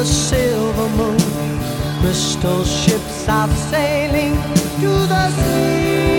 the silver moon. Crystal ships are sailing to the sea.